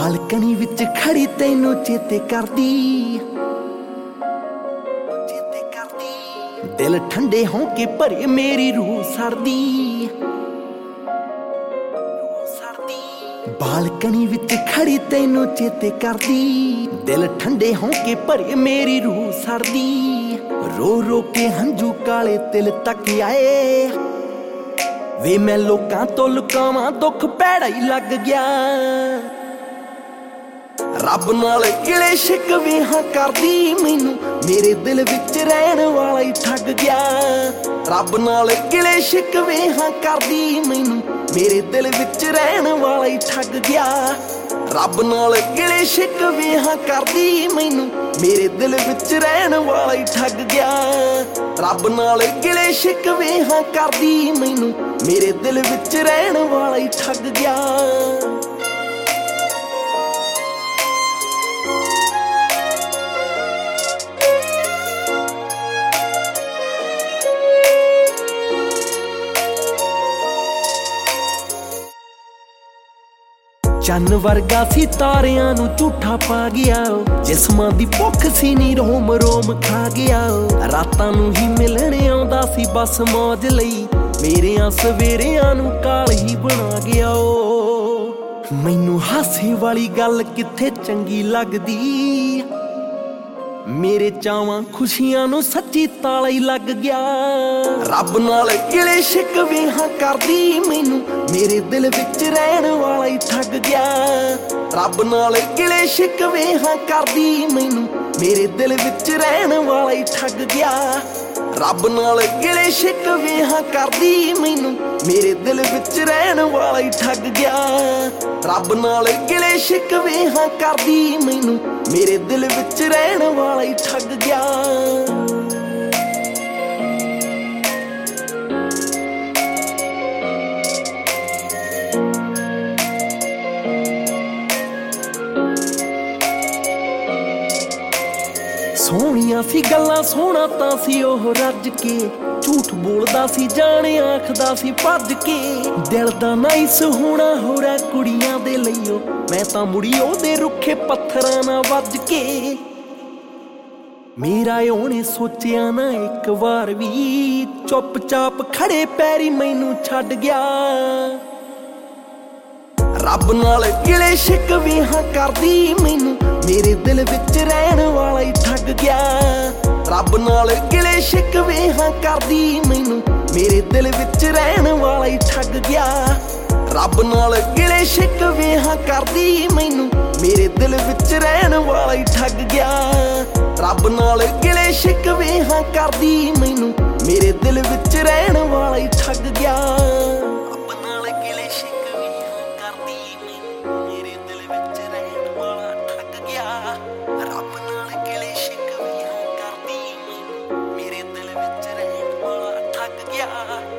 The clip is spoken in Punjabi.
ਬਾਲਕਨੀ ਵਿੱਚ ਖੜੀ ਤੈਨੂੰ ਚੇਤੇ ਕਰਦੀ ਦਿਲ ਠੰਡੇ ਹੋ ਕੇ ਭਰੇ ਮੇਰੀ ਰੂਹ ਸੜਦੀ ਬਾਲਕਨੀ ਵਿੱਚ ਖੜੀ ਤੈਨੂੰ ਚੇਤੇ ਕਰਦੀ ਦਿਲ ਠੰਡੇ ਹੋ ਕੇ ਭਰੇ ਮੇਰੀ ਰੂਹ ਸੜਦੀ ਰੋ ਰੋ ਕੇ ਹੰਝੂ ਕਾਲੇ ਤਿਲ ਤੱਕ ਆਏ ਵੇ ਮੈਂ ਲੋਕਾਂ ਤੋਂ ਲੁਕਾਵਾਂ ਦੁੱਖ ਭੈੜਾ ਹੀ ਲੱਗ ਗਿਆ ਰੱਬ ਨਾਲ ਗਿਲੇ ਸ਼ਿਕਵੇ ਹਾਂ ਕਰਦੀ ਮੈਨੂੰ ਮੇਰੇ ਦਿਲ ਵਿੱਚ ਰਹਿਣ ਵਾਲਾ ਹੀ ਠੱਗ ਗਿਆ ਰੱਬ ਨਾਲ ਗਿਲੇ ਸ਼ਿਕਵੇ ਹਾਂ ਕਰਦੀ ਮੈਨੂੰ ਮੇਰੇ ਦਿਲ ਵਿੱਚ ਰਹਿਣ ਵਾਲਾ ਹੀ ਠੱਗ ਗਿਆ ਰੱਬ ਨਾਲ ਗਿਲੇ ਸ਼ਿਕਵੇ ਹਾਂ ਕਰਦੀ ਮੈਨੂੰ ਮੇਰੇ ਦਿਲ ਵਿੱਚ ਰਹਿਣ ਵਾਲਾ ਹੀ ਠੱਗ ਗਿਆ ਰੱਬ ਨਾਲ ਗਿਲੇ ਸ਼ਿਕਵੇ ਹਾਂ ਕਰਦੀ ਮੈਨੂੰ ਮੇਰੇ ਦਿਲ ਵਿੱਚ ਰਹਿਣ ਵਾਲਾ ਹੀ ਠੱਗ ਗਿਆ ਚੰਨ ਵਰਗਾ ਸੀ ਤਾਰਿਆਂ ਨੂੰ ਝੂਠਾ ਪਾ ਗਿਆ ਜਿਸਮਾਂ ਦੀ ਭੁੱਖ ਸੀ ਨੀ ਰੋਮ ਰੋਮ ਖਾ ਗਿਆ ਰਾਤਾਂ ਨੂੰ ਹੀ ਮਿਲਣ ਆਉਂਦਾ ਸੀ ਬਸ ਮੌਜ ਲਈ ਮੇਰਿਆਂ ਸਵੇਰਿਆਂ ਨੂੰ ਕਾਲ ਹੀ ਬਣਾ ਗਿਆ ਮੈਨੂੰ ਹਾਸੇ ਵਾਲੀ ਗੱਲ ਕਿੱਥੇ ਚੰਗੀ ਲੱਗਦੀ ਮੇਰੇ ਚਾਵਾਂ ਖੁਸ਼ੀਆਂ ਨੂੰ ਸੱਚੀ ਤਾਲਾ ਹੀ ਲੱਗ ਗਿਆ ਰੱਬ ਨਾਲ ਗਿਲੇ ਸ਼ਿਕਵੇ ਹਾਂ ਕਰਦੀ ਮੈਨੂੰ ਮੇਰੇ ਦਿਲ ਵਿੱਚ ਰਹਿਣ ਵਾਲਾ ਹੀ ਠੱਗ ਗਿਆ ਰੱਬ ਨਾਲ ਗਿਲੇ ਸ਼ਿਕਵੇ ਹਾਂ ਕਰਦੀ ਮੈਨੂੰ ਮੇਰੇ ਦਿਲ ਵਿੱਚ ਰਹਿਣ ਵਾਲਾ ਹੀ ਠੱਗ ਗਿਆ ਰੱਬ ਨਾਲ ਗਿਲੇ ਸ਼ਿਕਵੇ ਹਾਂ ਕਰਦੀ ਮੈਨੂੰ ਮੇਰੇ ਦਿਲ ਵਿੱਚ ਰਹਿਣ ਵਾਲਾ ਹੀ ਠੱਗ ਗਿਆ ਰੱਬ ਨਾਲ ਗਿਲੇ ਸ਼ਿਕਵੇ ਹਾਂ ਕਰਦੀ ਮੈਨੂੰ ਮੇਰੇ ਦਿਲ ਵਿੱਚ ਰਹਿਣ ਵਾਲਾ ਹੀ ਠੱਗ ਗਿਆ ਸੋਹਣੀਆਂ ਸੀ ਗੱਲਾਂ ਸੋਹਣਾ ਤਾਂ ਸੀ ਉਹ ਰੱਜ ਕੇ ਝੂਠ ਬੋਲਦਾ ਸੀ ਜਾਣ ਆਖਦਾ ਸੀ ਭੱਜ ਕੇ ਦਿਲ ਦਾ ਨਾਈਸ ਹੋਣਾ ਹੋਰਾ ਕੁੜੀਆਂ ਦੇ ਲਈਓ ਮੈਂ ਤਾਂ ਮੁੜੀ ਉਹਦੇ ਰੁੱਖੇ ਪੱਥਰਾਂ ਨਾਲ ਵੱਜ ਕੇ ਮੇਰਾ ਉਹਨੇ ਸੋਚਿਆ ਨਾ ਇੱਕ ਵਾਰ ਵੀ ਚੁੱਪ ਚਾਪ ਖੜੇ ਪੈਰੀ ਮੈਨੂੰ ਛੱਡ ਗਿਆ ਰੱਬ ਨਾਲ ਗਿਲੇ ਸ਼ਿਕਵੇ ਹਾਂ ਕਰਦੀ ਮੈਨੂੰ ਮੇਰੇ ਦਿਲ ਵਿੱਚ ਰਹਿਣ ਵਾਲਾ ਹੀ ਠੱਗ ਗਿਆ ਰੱਬ ਨਾਲ ਗਿਲੇ ਸ਼ਿਕਵੇ ਹਾਂ ਕਰਦੀ ਮੈਨੂੰ ਮੇਰੇ ਦਿਲ ਵਿੱਚ ਰਹਿਣ ਵਾਲਾ ਹੀ ਠੱਗ ਗਿਆ ਰੱਬ ਨਾਲ ਗਿਲੇ ਸ਼ਿਕਵੇ ਹਾਂ ਕਰਦੀ ਮੈਨੂੰ ਮੇਰੇ ਦਿਲ ਵਿੱਚ ਰਹਿਣ ਵਾਲਾ ਹੀ ਠੱਗ ਗਿਆ ਰੱਬ ਨਾਲ ਗਿਲੇ ਸ਼ਿਕਵੇ ਹਾਂ ਕਰਦੀ ਮੈਨੂੰ ਮੇਰੇ ਦਿਲ ਵਿੱਚ ਰਹਿਣ ਵਾਲਾ ਹੀ ਠੱਗ ਗਿਆ ਰੱਬ ਨਾਲ ਗਿਲੇ ਸ਼ਿਕਵੇ ਹਾਂ ਕਰਦੀ ਮੈਨੂੰ ਮੇਰੇ ਦਿਲ ਵਿੱਚ ਰਹਿਣ ਵਾਲਾ ਠੱਗ ਗਿਆ ਰੱਬ ਨਾਲ ਗਿਲੇ ਸ਼ਿਕਵੇ ਹਾਂ ਕਰਦੀ ਮੈਨੂੰ ਮੇਰੇ ਦਿਲ ਵਿੱਚ ਰਹਿਣ ਵਾਲਾ ਠੱਗ ਗਿਆ